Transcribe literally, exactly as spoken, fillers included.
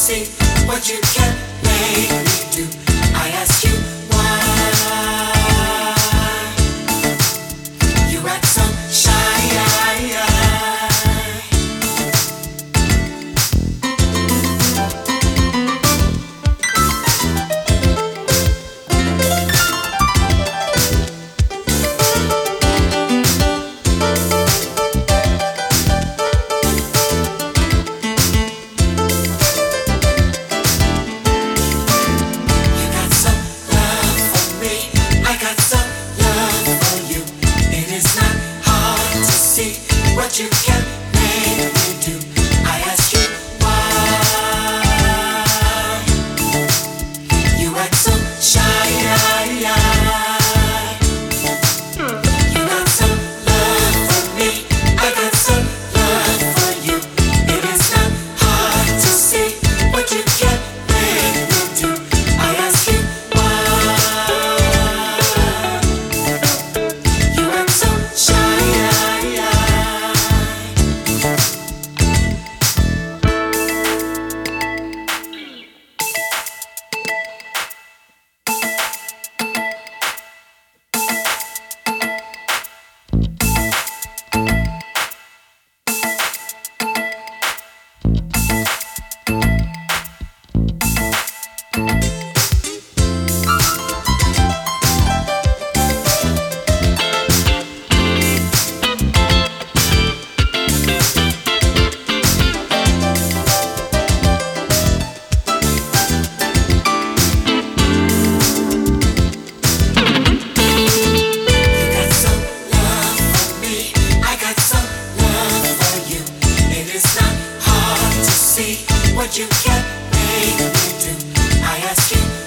see what you can make me do. I ask you why you act so shy. What you can make me do. I ask you why you act so shy. You got some love for me, I got some love for you. It is not hard to see what you can make me do. I ask you why you act so shy. What you can make me do. I ask you